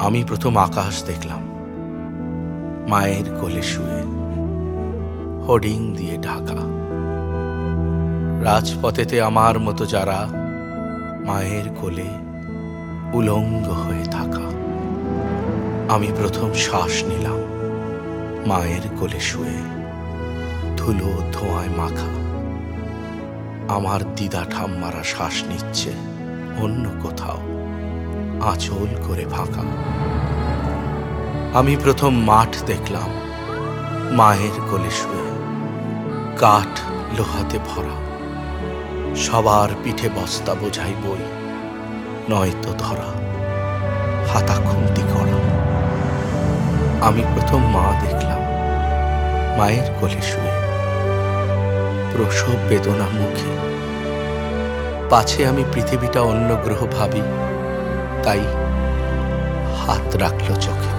আমি প্রথম আকাশ দেখলাম, মায়ের কোলে শুয়ে, হোর্ডিং দিয়ে ঢাকা। রাজপথেতে আমার মতো যারা মায়ের কোলে উলঙ্গ হয়ে থাকা। আমি প্রথম শ্বাস নিলাম মায়ের কোলে শুয়ে, ধুলো ধোঁয়ায় মাখা। আমার দিদা ঠাম্মারা শ্বাস নিচ্ছে অন্য কোথাও, আঁচল করে ফাঁকা। আমি প্রথম মাঠ দেখলাম মায়ের কোলে শুয়ে, কাঠ লোহাতে ভরা, সবার পিঠে বস্তা বোঝাই বই, নয়তো ধরা, হাতা খুন্তি করা। আমি প্রথম মা দেখলাম মায়ের কোলে শুয়ে, প্রসব বেদনা মুখে। পাছে আমি পৃথিবীটা অন্য গ্রহ ভাবি, তাই হাত রাখল চোখে।